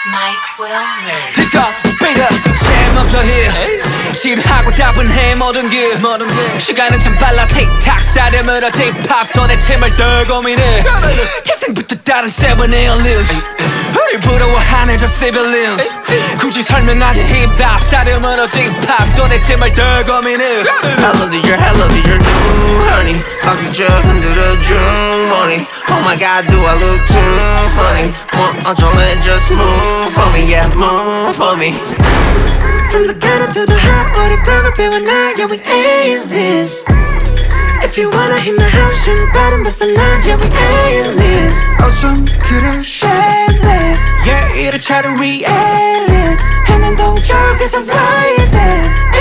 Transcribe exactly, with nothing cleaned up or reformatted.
Mike Wilmer. 디스코 비트 제목도 히 지루하고 따분해 모든 게 모든 게 시간은 참 빨라 틱탁 스타일으로 딥합 도대체 뭘 더 고민해 태생부터 다른 세븐 에어리스 우리 부러워하는 저 civilians 굳이 설명하기 힙합 스타일으로 딥합 도대체 뭘 더 고민해 Hello dear, hello dear new honey 바퀴 흔들어준 money Oh my god do I look too funny 뭐 어쩔래 just move for me yeah move for me From the gutter to the hot 우리 벽을 비워놔 yeah we A-list If you wanna hit my house 신발은 벗어나 yeah we A-list 어쩜 그래 shameless Yeah 이래 차라리 A-list 해는 동쪽에서 rising